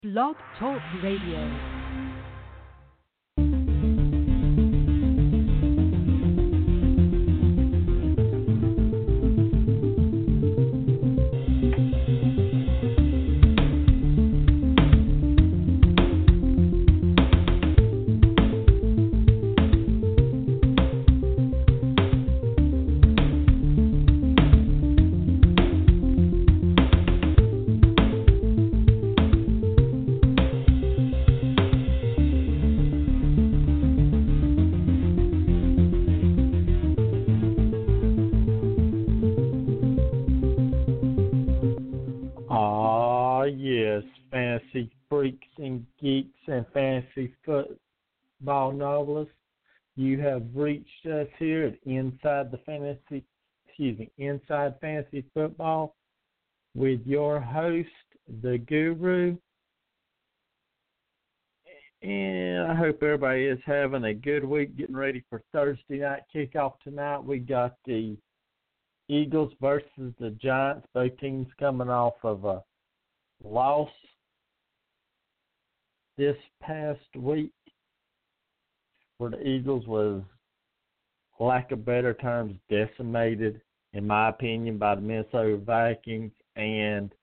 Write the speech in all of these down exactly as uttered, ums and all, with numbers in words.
Blog Talk Radio. Ah, yes, fantasy freaks and geeks and fantasy football novelists. You have reached us here at Inside the Fantasy, excuse me, Inside Fantasy Football with your host, the Guru. And I hope everybody is having a good week, getting ready for Thursday night kickoff tonight. We got the Eagles versus the Giants, both teams coming off of a loss this past week where the Eagles was, lack of better terms, decimated, in my opinion, by the Minnesota Vikings, and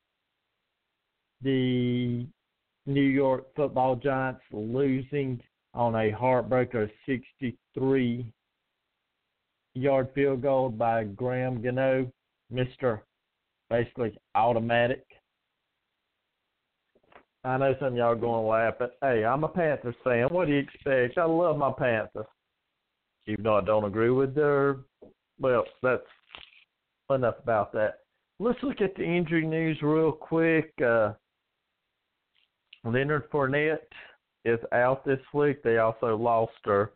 the New York Football Giants losing on a heartbreaker sixty-three yard field goal by Graham Gano, Mister basically automatic. I know some of y'all are going to laugh, but hey, I'm a Panthers fan. What do you expect? I love my Panthers. Even though I don't agree with their, well, that's enough about that. Let's look at the injury news real quick. Uh, Leonard Fournette is out this week. They also lost their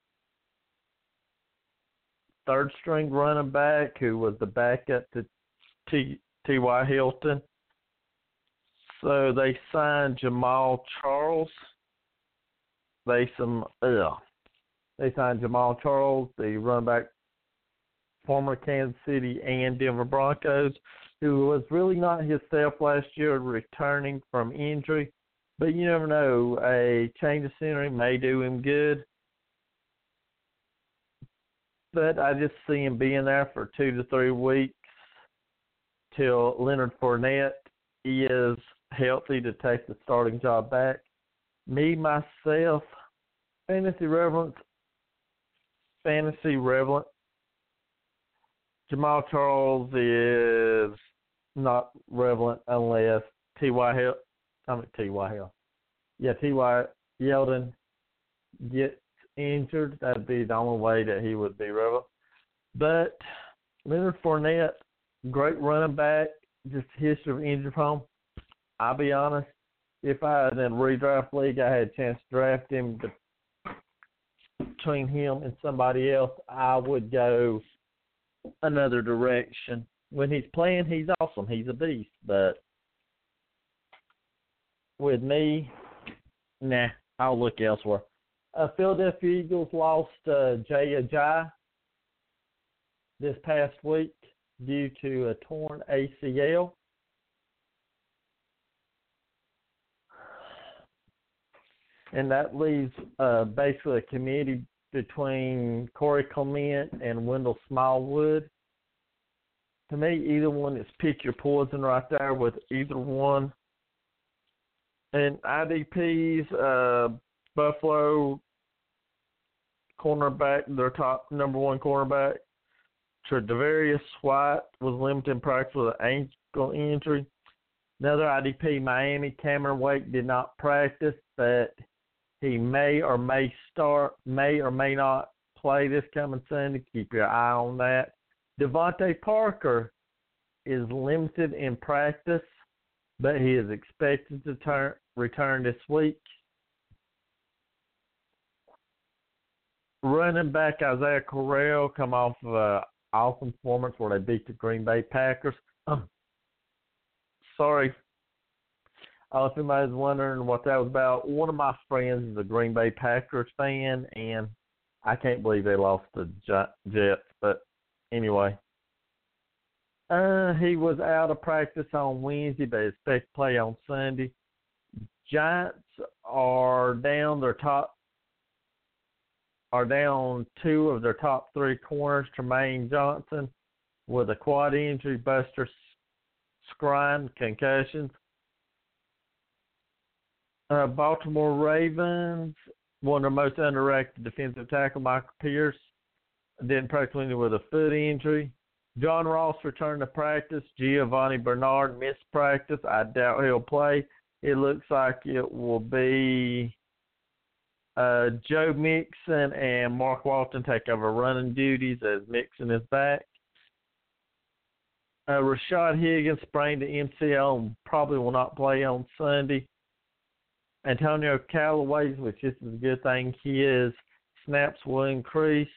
third string running back who was the backup to T. T.Y. Hilton. So they signed Jamal Charles. They some ugh. They signed Jamal Charles, the running back, former Kansas City and Denver Broncos, who was really not himself last year, returning from injury. But you never know, a change of scenery may do him good. But I just see him being there for two to three weeks till Leonard Fournette is healthy to take the starting job back. Me, myself, fantasy relevant, fantasy relevant. Jamal Charles is not relevant unless T Y. Hill, I mean T Y. Hill, yeah, T Y. Yeldon gets injured. That'd be the only way that he would be relevant. But Leonard Fournette, great running back, just history of injury prone. I'll be honest, if I had in a redraft league, I had a chance to draft him between him and somebody else, I would go another direction. When he's playing, he's awesome. He's a beast. But with me, nah, I'll look elsewhere. Uh, Philadelphia Eagles lost uh, Jay Ajayi this past week due to a torn A C L. And that leaves uh, basically a committee between Corey Clement and Wendell Smallwood. To me, either one is pick your poison right there with either one. And I D P's uh, Buffalo cornerback, their top number one cornerback, Tre'Davious White, was limited in practice with an ankle injury. Another I D P, Miami, Cameron Wake, did not practice, but he may or may start, may or may not play this coming Sunday. Keep your eye on that. Devontae Parker is limited in practice, but he is expected to turn, return this week. Running back Isaiah Correll come off of an awesome performance where they beat the Green Bay Packers. Um, sorry. Uh, if anybody's wondering what that was about, one of my friends is a Green Bay Packers fan, and I can't believe they lost the Jets. But anyway, uh, he was out of practice on Wednesday, but expected to play on Sunday. Giants are down their top are down two of their top three corners, Tremaine Johnson with a quad injury, Buster Skrine, concussions. Uh, Baltimore Ravens, one of their most underrated defensive tackle, Michael Pierce, didn't practice with a foot injury. John Ross returned to practice. Giovanni Bernard missed practice. I doubt he'll play. It looks like it will be uh, Joe Mixon and Mark Walton take over running duties as Mixon is back. Uh, Rashad Higgins sprained the M C L and probably will not play on Sunday. Antonio Callaway, which this is a good thing, his snaps will increase.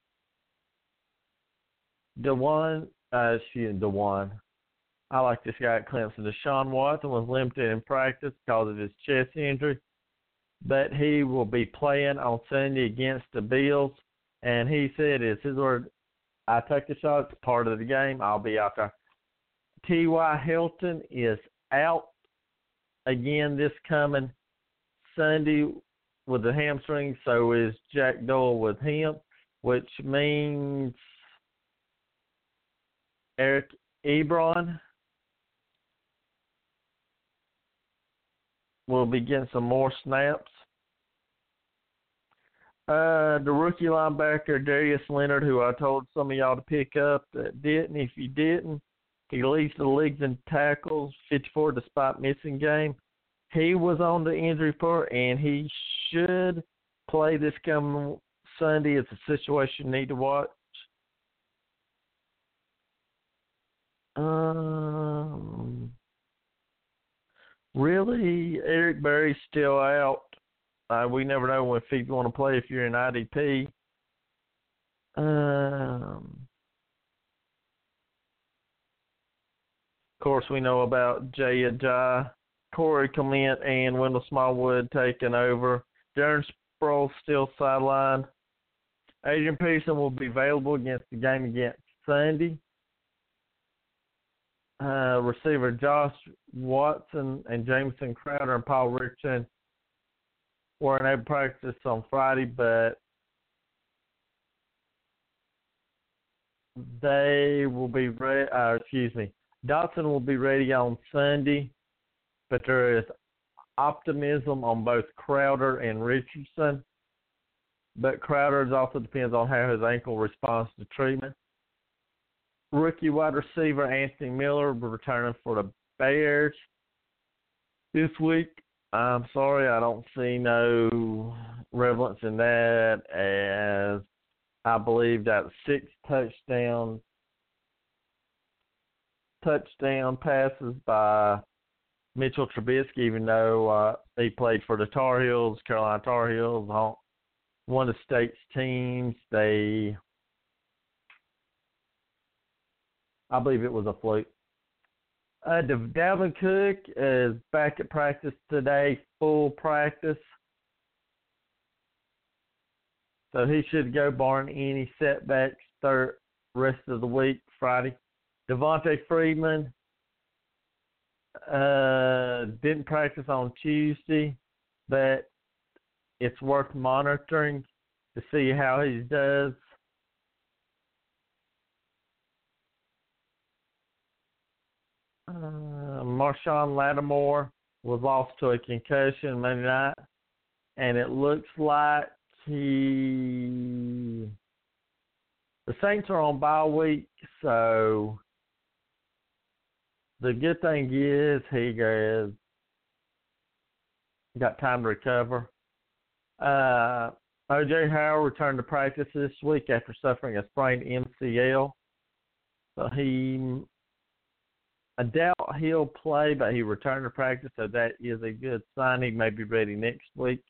DeJuan, uh, excuse me, DeJuan. I like this guy at Clemson. Deshaun Watson was limited in practice because of his chest injury, but he will be playing on Sunday against the Bills. And he said, "It's his word. I take the shot. It's part of the game. I'll be out there." T Y. Hilton is out again this coming Sunday with the hamstring. So is Jack Doyle with him, which means Eric Ebron will be getting some more snaps. Uh, the rookie linebacker, Darius Leonard, who I told some of y'all to pick up that didn't. If you didn't, he leads the league in tackles, fifty-four, despite missing game. He was on the injury report, and he should play this coming Sunday. It's a situation you need to watch. Um, really, Eric Berry's still out. Uh, we never know if he's going to play if you're in I D P. Um, of course, we know about Jay Ajayi, Corey Clement, and Wendell Smallwood taking over. Darren Sproles still sidelined. Adrian Peterson will be available against the game against Sunday. Uh, receiver Josh Watson and Jameson Crowder and Paul Richardson weren't able to practice on Friday, but they will be ready. Uh, excuse me, Dotson will be ready on Sunday, but there is optimism on both Crowder and Richardson. But Crowder also depends on how his ankle responds to treatment. Rookie wide receiver Anthony Miller will return for the Bears this week. I'm sorry, I don't see no relevance in that, as I believe that six touchdown touchdown passes by Mitchell Trubisky, even though uh, he played for the Tar Heels, Carolina Tar Heels, one of the state's teams. They I believe it was a fluke. Uh, Dalvin Cook is back at practice today, full practice. So he should go barring any setbacks third rest of the week, Friday. Devontae Freeman uh, didn't practice on Tuesday, but it's worth monitoring to see how he does. Uh, Marshawn Lattimore was lost to a concussion Monday night, and it looks like he. The Saints are on bye week, so the good thing is he has got time to recover. Uh, O J Howard returned to practice this week after suffering a sprained M C L, so he. I doubt he'll play, but he returned to practice, so that is a good sign. He may be ready next week.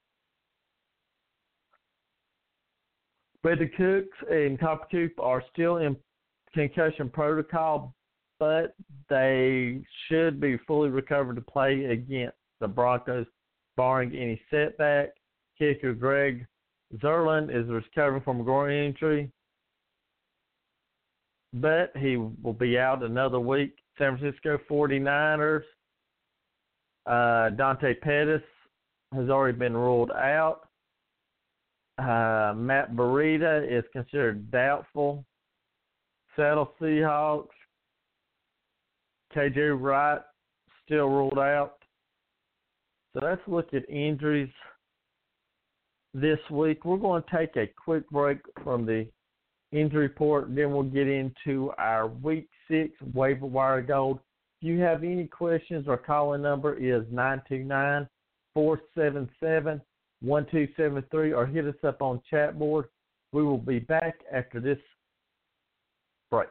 Brandon Cooks and Copper Coop are still in concussion protocol, but they should be fully recovered to play against the Broncos, barring any setback. Kicker Greg Zerlin is recovering from a groin injury, but he will be out another week. San Francisco forty-niners Uh, Dante Pettis has already been ruled out. Uh, Matt Breida is considered doubtful. Seattle Seahawks. K J Wright still ruled out. So let's look at injuries this week. We're going to take a quick break from the injury report, and then we'll get into our Week six waiver wire gold. If you have any questions, our calling number is nine two nine, four seven seven, one two seven three, or hit us up on chat board. We will be back after this break.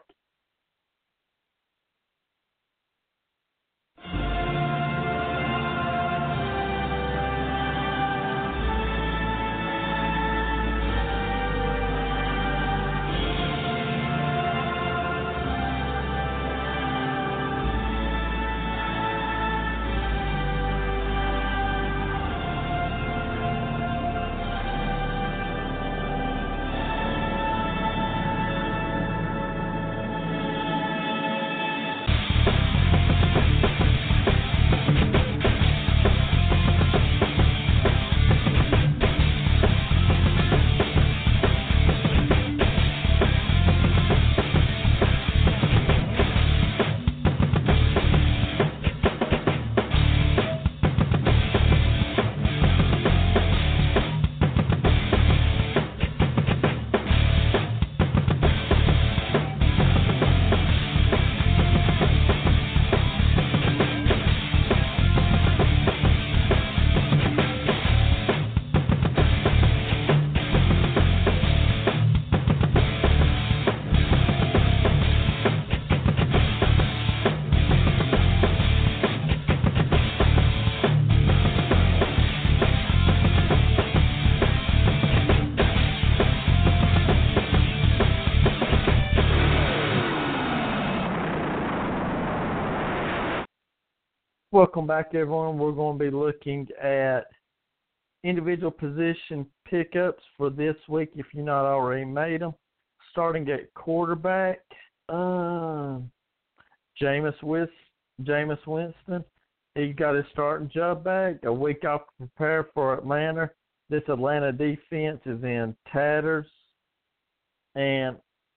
Welcome back, everyone. We're going to be looking at individual position pickups for this week if you've not already made them. Starting at quarterback, uh, Jameis, Wis- Jameis Winston. He got his starting job back. A week off to prepare for Atlanta. This Atlanta defense is in tatters. And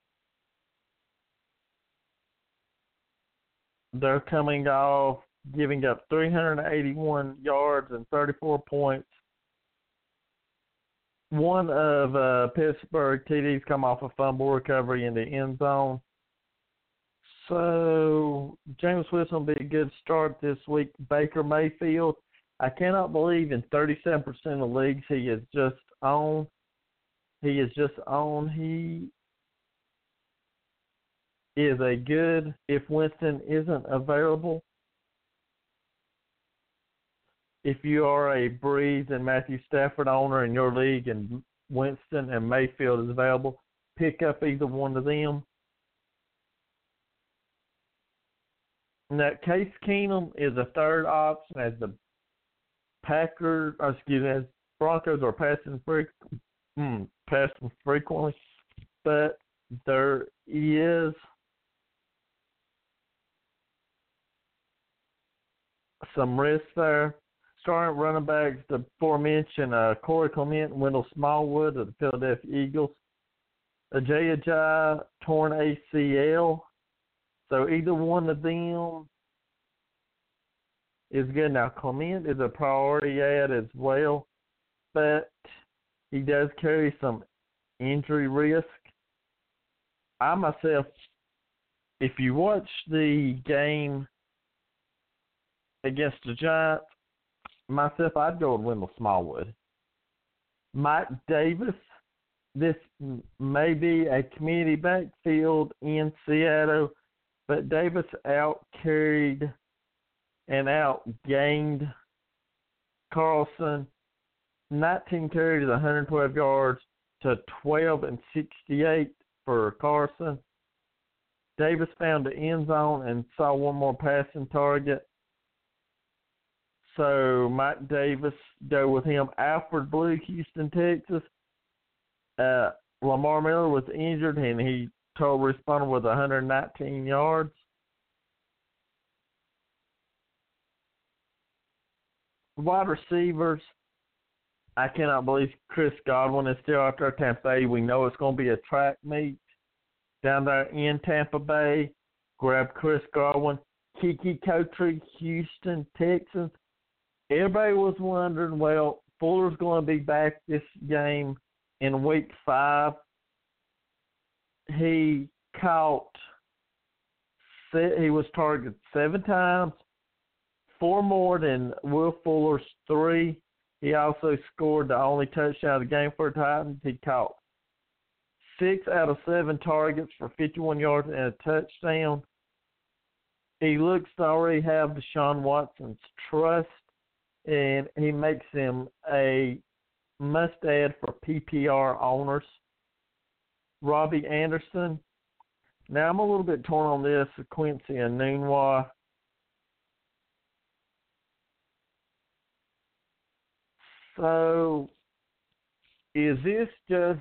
they're coming off giving up three hundred eighty-one yards and thirty-four points. One of uh, Pittsburgh T Ds come off a fumble recovery in the end zone. So James Wilson will be a good start this week. Baker Mayfield, I cannot believe in thirty-seven percent of leagues he is just on. He is just on. He is a good if Winston isn't available. If you are a Breeze and Matthew Stafford owner in your league and Winston and Mayfield is available, pick up either one of them. Now, Case Keenum is a third option as the Packers, or excuse me, as Broncos are passing, fre- hmm, passing frequently, but there is some risk there. Starting running backs, the aforementioned uh, Corey Clement and Wendell Smallwood of the Philadelphia Eagles. Ajay Ajay, torn A C L. So either one of them is good. Now, Clement is a priority ad as well, but he does carry some injury risk. I myself, if you watch the game against the Giants, myself, I'd go with Wendell Smallwood. Mike Davis, this may be a community backfield in Seattle, but Davis out-carried and out-gained Carlson. nineteen carries, one hundred twelve yards to twelve and sixty-eight for Carson. Davis found the end zone and saw one more passing target. So Mike Davis, go with him. Alfred Blue, Houston, Texas. Uh, Lamar Miller was injured, and he total responded with one hundred nineteen yards. Wide receivers, I cannot believe Chris Godwin is still out there at Tampa Bay. We know it's going to be a track meet down there in Tampa Bay. Grab Chris Godwin. Kiki Coutry, Houston Texans. Everybody was wondering, well, Fuller's going to be back this game in week five. He caught, he was targeted seven times, four more than Will Fuller's three. He also scored the only touchdown of the game for the Titans. He caught six out of seven targets for fifty-one yards and a touchdown. He looks to already have Deshaun Watson's trust, and he makes him a must-add for P P R owners. Robbie Anderson. Now, I'm a little bit torn on this, Quincy Enunwa. So, is this just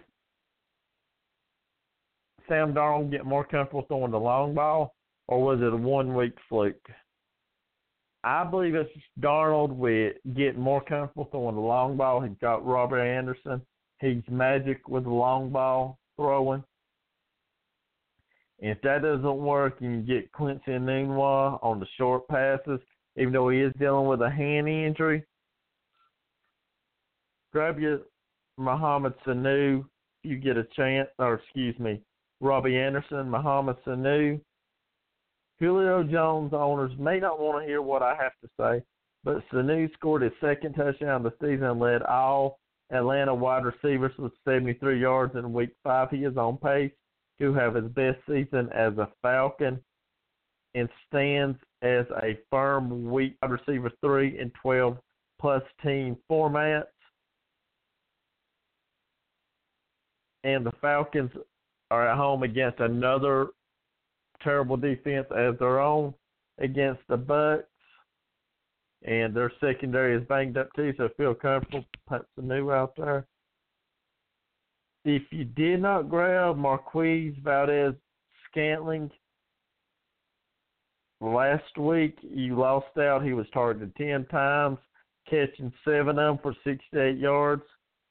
Sam Darnold getting more comfortable throwing the long ball, or was it a one-week fluke? I believe it's Darnold with getting more comfortable throwing the long ball. He's got Robert Anderson. He's magic with the long ball throwing. If that doesn't work, you can get Quincy Enunwa on the short passes, even though he is dealing with a hand injury. Grab your Mohamed Sanu if you get a chance, or excuse me, Robbie Anderson, Mohamed Sanu. Julio Jones owners may not want to hear what I have to say, but Sanu scored his second touchdown of the season and led all Atlanta wide receivers with seventy-three yards in week five. He is on pace to have his best season as a Falcon and stands as a firm week wide receiver three in twelve-plus team formats. And the Falcons are at home against another terrible defense as their own against the Bucs. And their secondary is banged up too, so feel comfortable putting some new out there. If you did not grab Marquise Valdez-Scantling last week, you lost out. He was targeted ten times, catching seven of them for sixty-eight yards.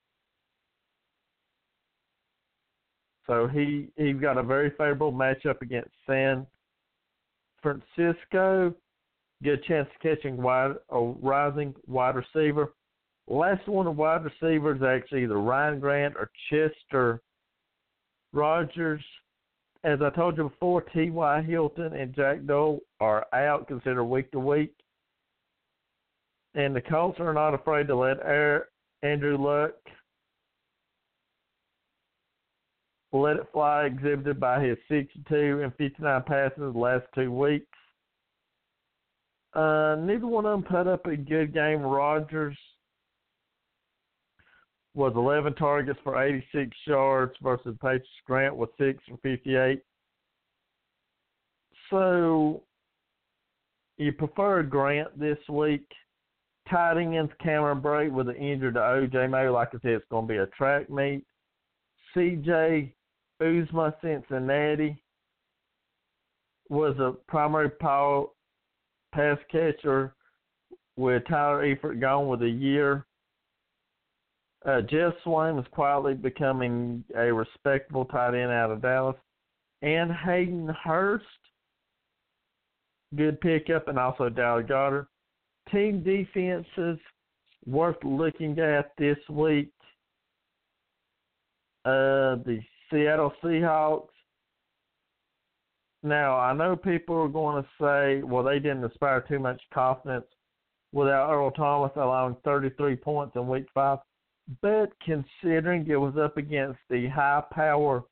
So he, he's got a very favorable matchup against San Francisco. Get a chance of catching wide, a rising wide receiver. Last one of wide receivers actually either Ryan Grant or Chester Rogers. As I told you before, T Y. Hilton and Jack Doyle are out, considered week to week. And the Colts are not afraid to let Andrew Luck let it fly, exhibited by his sixty-two and fifty-nine passes the last two weeks. Uh, neither one of them put up a good game. Rodgers was eleven targets for eighty-six yards versus Patriots. Grant was six for fifty-eight. So you prefer Grant this week. Tight ends Cameron Brate with an injury to O J Mayo. Like I said, it's going to be a track meet. C J Uzma, Cincinnati, was a primary power pass catcher with Tyler Eifert gone with a year. Uh, Jeff Swain was quietly becoming a respectable tight end out of Dallas. And Hayden Hurst, good pickup, and also Dallas Goedert. Team defenses worth looking at this week. Uh, the Seattle Seahawks. Now, I know people are going to say, well, they didn't inspire too much confidence without Earl Thomas allowing thirty-three points in week five. But considering it was up against the high-power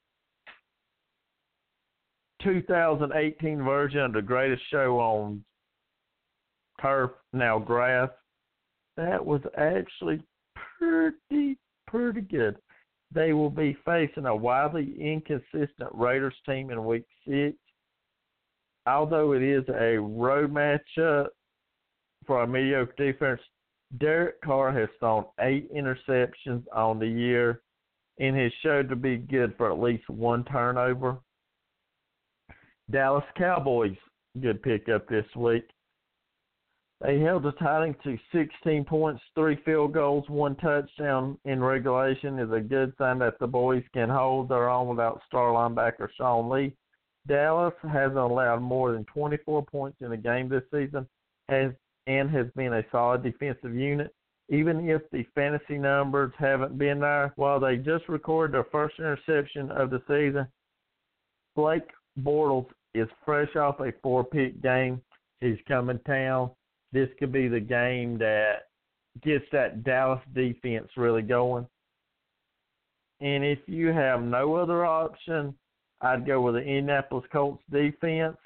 two thousand eighteen version of the greatest show on turf, now grass, that was actually pretty, pretty good. They will be facing a wildly inconsistent Raiders team in week six. Although it is a road matchup for a mediocre defense, Derek Carr has thrown eight interceptions on the year and has showed to be good for at least one turnover. Dallas Cowboys, good pickup this week. They held the Titans to sixteen points, three field goals, one touchdown in regulation. Is a good sign that the boys can hold their own without star linebacker Sean Lee. Dallas hasn't allowed more than twenty-four points in a game this season has and has been a solid defensive unit. Even if the fantasy numbers haven't been there, while they just recorded their first interception of the season, Blake Bortles is fresh off a four-pick game. He's coming town. This could be the game that gets that Dallas defense really going. And if you have no other option, I'd go with the Indianapolis Colts defense.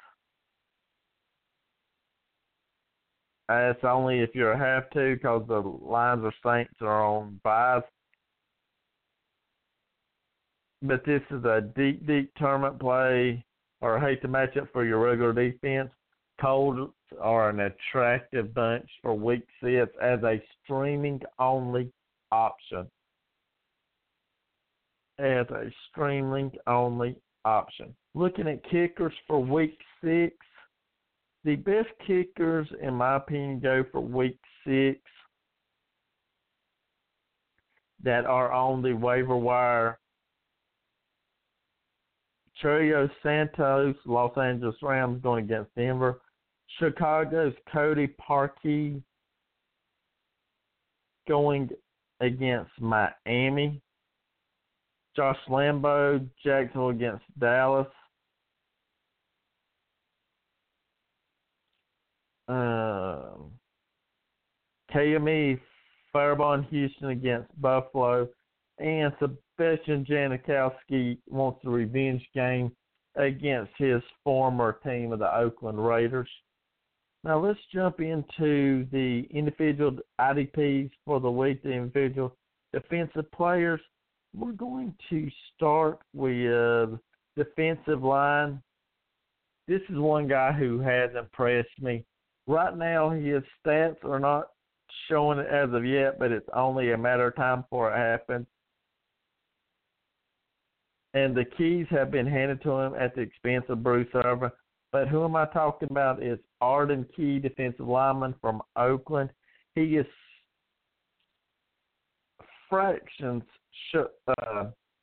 That's only if you have to, because the Lions or Saints are on buys. But this is a deep, deep tournament play, or I hate to match up for your regular defense. Colts are an attractive bunch for week six as a streaming-only option. As a streaming-only option. Looking at kickers for week six, the best kickers, in my opinion, go for week six that are on the waiver wire. Churio Santos, Los Angeles Rams, going against Denver. Chicago's Cody Parkey going against Miami. Josh Lambo, Jacksonville against Dallas. Um, K M E, Fireball Houston against Buffalo. And Sebastian Janikowski wants the revenge game against his former team of the Oakland Raiders. Now let's jump into the individual I D Ps for the week, the individual defensive players. We're going to start with defensive line. This is one guy who has impressed me. Right now, his stats are not showing it as of yet, but it's only a matter of time before it happens. And the keys have been handed to him at the expense of Bruce Irvin. But who am I talking about is Arden Key, defensive lineman from Oakland. He is fractions uh,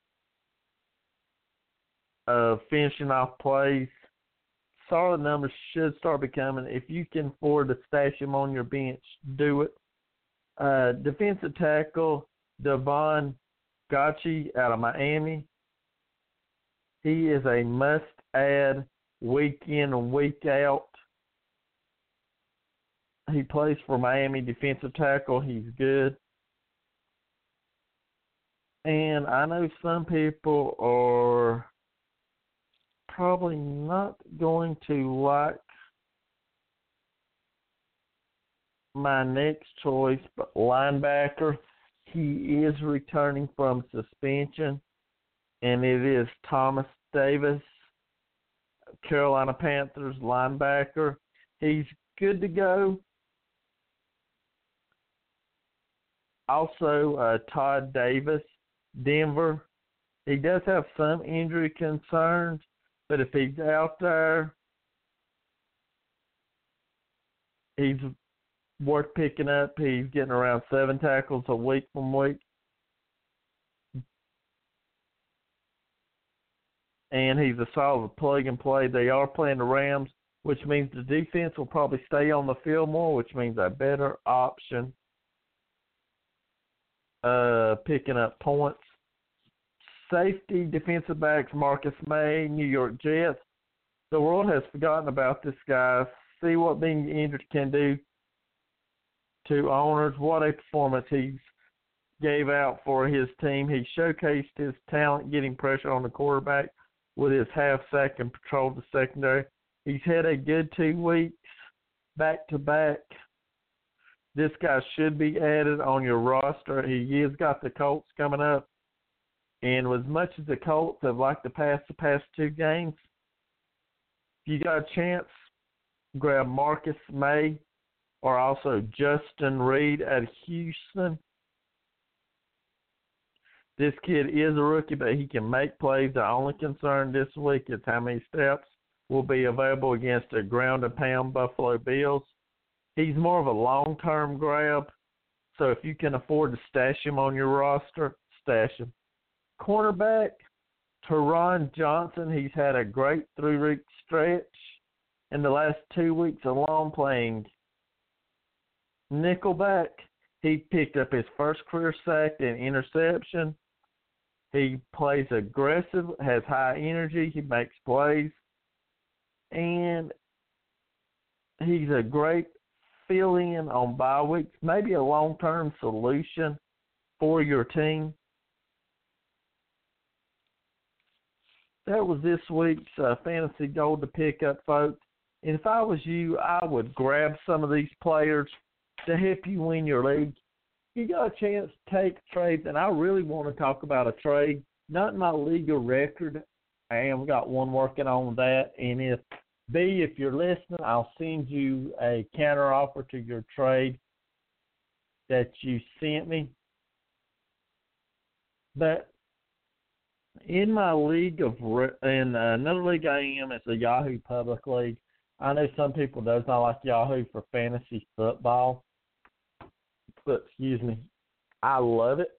of finishing off plays. Solid numbers should start becoming. If you can afford to stash him on your bench, do it. Uh, defensive tackle, Devon Gotchi out of Miami. He is a must-add week in and week out. He plays for Miami defensive tackle. He's good. And I know some people are probably not going to like my next choice, but linebacker. He is returning from suspension, and it is Thomas Davis, Carolina Panthers linebacker. He's good to go. Also, uh, Todd Davis, Denver. He does have some injury concerns, but if he's out there, he's worth picking up. He's getting around seven tackles a week from week. And he's a solid plug and play. They are playing the Rams, which means the defense will probably stay on the field more, which means a better option uh, picking up points. Safety, defensive backs, Marcus May, New York Jets. The world has forgotten about this guy. See what being injured can do to owners. What a performance he gave out for his team. He showcased his talent getting pressure on the quarterback with his half sack and patrolled the secondary. He's had a good two weeks back to back. This guy should be added on your roster. He has got the Colts coming up. And as much as the Colts have liked to pass the past two games, if you got a chance, grab Marcus May or also Justin Reed at Houston. This kid is a rookie, but he can make plays. The only concern this week is how many steps will be available against the ground and pound Buffalo Bills. He's more of a long-term grab. So if you can afford to stash him on your roster, stash him. Cornerback, Teron Johnson. He's had a great three-week stretch in the last two weeks alone playing nickelback. He picked up his first career sack and interception. He plays aggressive, has high energy. He makes plays. And he's a great fill-in on bye weeks, maybe a long-term solution for your team. That was this week's uh, fantasy gold to pick up, folks. And if I was you, I would grab some of these players to help you win your league. You got a chance to take trades, and I really want to talk about a trade. Not in my league of record. I am got one working on that. And if B, if you're listening, I'll send you a counter offer to your trade that you sent me. But in my league of, in another league I am, it's a Yahoo Public League. I know some people does not like Yahoo for fantasy football, but excuse me, I love it.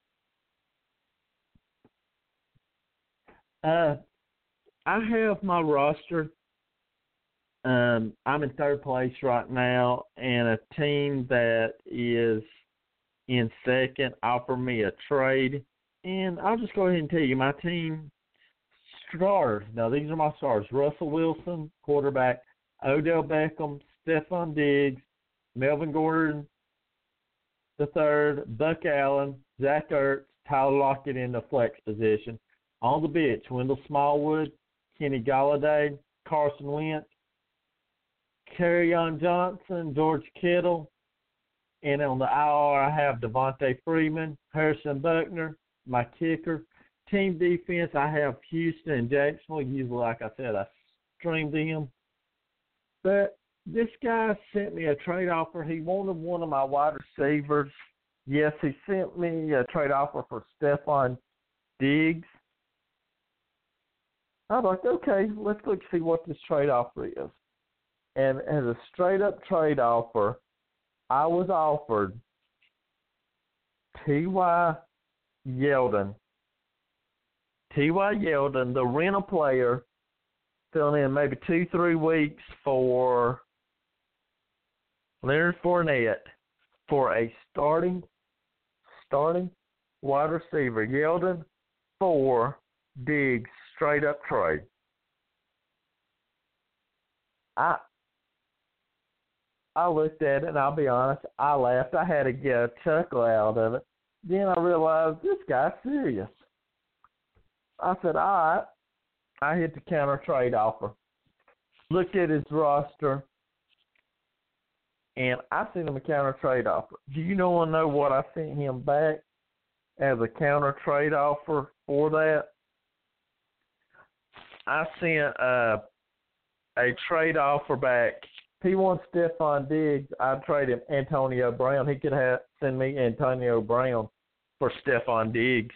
Uh, I have my roster. Um, I'm in third place right now, and a team that is in second offered me a trade. And I'll just go ahead and tell you, my team stars. Now, these are my stars. Russell Wilson, quarterback. Odell Beckham, Stephon Diggs, Melvin Gordon the third, Buck Allen, Zach Ertz, Tyler Lockett in the flex position. On the bench, Wendell Smallwood, Kenny Golladay, Carson Wentz, Kerryon Johnson, George Kittle. And on the I R, I have Devontae Freeman, Harrison Buckner, my kicker. Team defense, I have Houston and Jacksonville. Usually, like I said, I stream them. But this guy sent me a trade offer. He wanted one of my wide receivers. Yes, he sent me a trade offer for Stephon Diggs. I was like, okay, let's look see what this trade offer is. And as a straight-up trade offer, I was offered T Y. Yeldon. T Y. Yeldon, the rental player, filling in maybe two, three weeks for Leonard Fournette for a starting, starting wide receiver. Yeldon for Diggs, straight up trade. I I looked at it, and I'll be honest, I laughed. I had to get a chuckle out of it. Then I realized this guy's serious. I said, all right. I hit the counter trade offer. Looked at his roster, and I sent him a counter trade offer. Do you know want to know what I sent him back as a counter trade offer for that? I sent uh, a trade offer back. He wants Stephon Diggs. I'd trade him Antonio Brown. He could have send me Antonio Brown for Stephon Diggs.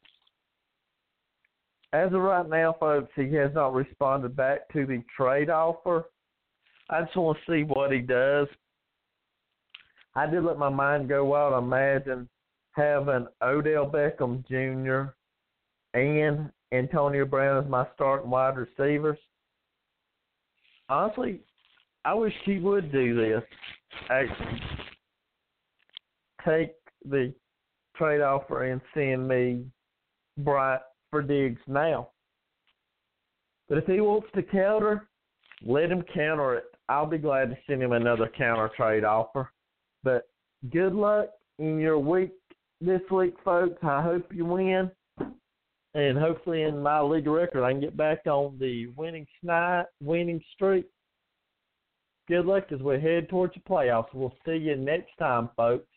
As of right now, folks, he has not responded back to the trade offer. I just want to see what he does. I did let my mind go wild. Imagine having Odell Beckham Junior and Antonio Brown as my starting wide receivers. Honestly, I wish he would do this. Actually, take the trade offer and send me Bryant for Diggs now. But if he wants to counter, let him counter it. I'll be glad to send him another counter trade offer. But good luck in your week this week, folks. I hope you win. And hopefully in my league record, I can get back on the winning snipe, winning streak. Good luck as we head towards the playoffs. We'll see you next time, folks.